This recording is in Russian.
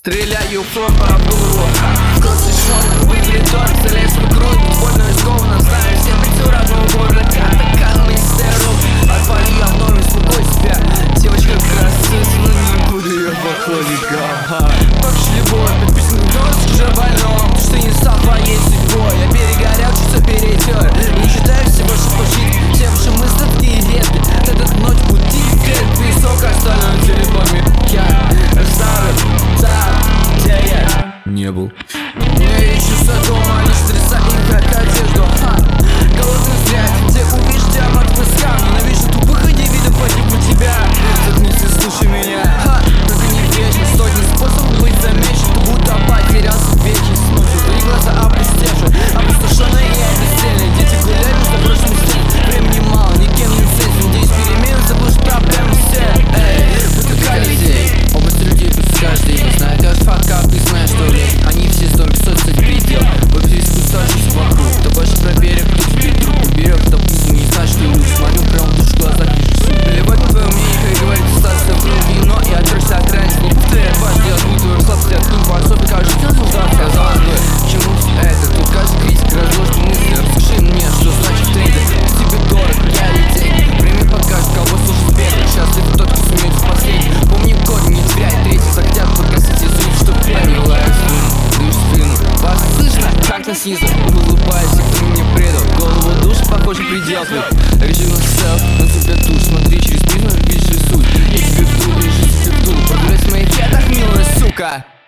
Стреляю флопа в голову. Косый шок, выиграет торт, залез в грудь. Больно рискованно, знаю все прицел родного города. Катаканный стероп, отвали, я вновь успокой себя. Девочка красавица, но не буду ее поклонником. Пошли бой, подписан в нос, уже больном. Что не стал твоей судьбой, я перегорел, чуть перетер. Не считаю все больше почти, все ваши мысли такие ветки. Этот ночь будет тихо, песок, остальное телефоне. Я оставлю там, где я не был. Не ищу дома, лишь стреса и как одежду. Голодный взгляд, где увидишь диамант в песках. Ненавижу тупых индивидов, погиб у тебя. Заткнись и слушай меня. Только не вечно, сотни способов быть замечен. Ты будто потерялся в вечность. Смотрю, твои глаза опустевшие, опустошенные и обесцельные. Дети гуляют между прочными стенами. Времени мало, никем не встретим. Надеюсь, перемены, заглушь проблемы все. Будто людей, область людей тут каждый не знает. Я факт, как ты знаешь, что они все столько соцсеть предел. Вот здесь кусаешься вокруг. Кто больше про берег, кто теперь друг у берег. Кто пусть не знает, что люди. Смотрю прямо в душу, в глазах вижу суд. Плевать на твое мнение, как говорит, остаться в крови. Но я отрекся от границ, не повторяй дважды. Я жду твою сладость, открыть по особе, каждый день нуждаться. Казалось бы, к чему все это? Тут каждый критик разложит мысли. Расскажи мне, что значит трейдер. Тебе дорог, я людей. Время покажет, кого слушать первый. Счастлив тот, кто сумеет в последний. Помни код, не теряй третий. Захотят подкосить язык, чтоб я не лаял спину. Дышь спину, вас слышно? Как-то снизу, улыбайся, кто мне предал. Голову душ, похоже, предел твой. Режим на селф, на тебя туш. Смотри через призму, видишь и суть. Я тебе вдул, лежи тебе вдул. Прогуляй в моих пятах, милая сука.